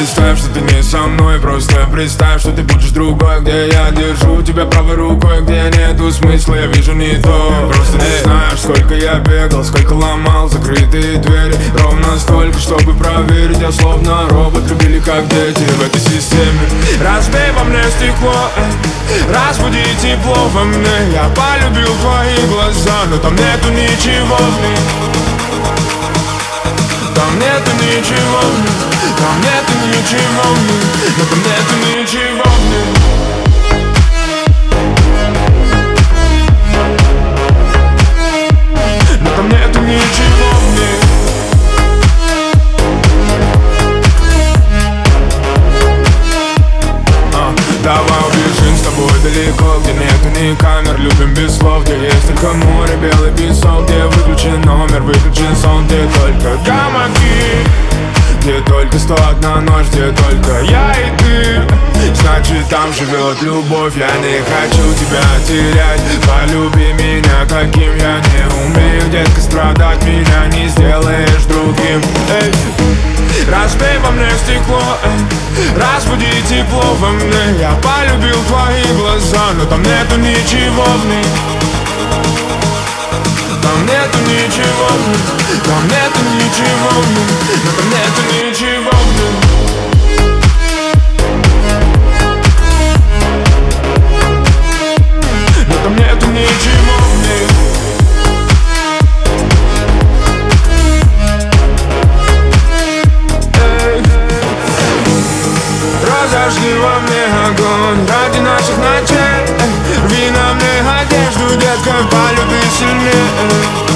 представь, что ты не со мной. Просто представь, что ты будешь другой, где я держу тебя правой рукой, где нету смысла, я вижу не то. Просто не знаешь, сколько я бегал, сколько ломал закрытые двери. Ровно столько, чтобы проверить, я словно робот, любили как дети в этой системе. Разбей во мне стекло, разбуди тепло во мне. Я полюбил твои глаза, но там нету ничего в них. Там нету ничего в них, там нету ничего в них, но там нету ничего в них. Но там нету ничего в них. Давай убежим с тобой далеко, где нету ни камер, любим без слов, где есть только море, белый песок, где выключен номер, выключен сон, где только гамаки, где только 101 ночь, где только я и ты. Значит, там живет любовь, я не хочу тебя терять. Полюби меня, каким я не умею, детка, страдать меня не сделаешь другим. Эй. Разбей во мне стекло, разбуди тепло во мне. Я полюбил твои глаза, но там нету ничего в них. Там нету ничего в них, там нету ничего в них, но там нету ничего в них. Но там нету ничего в них. Разожги во мне огонь ради наших ночей. Рви на мне одежду, детка, полюби сильнее.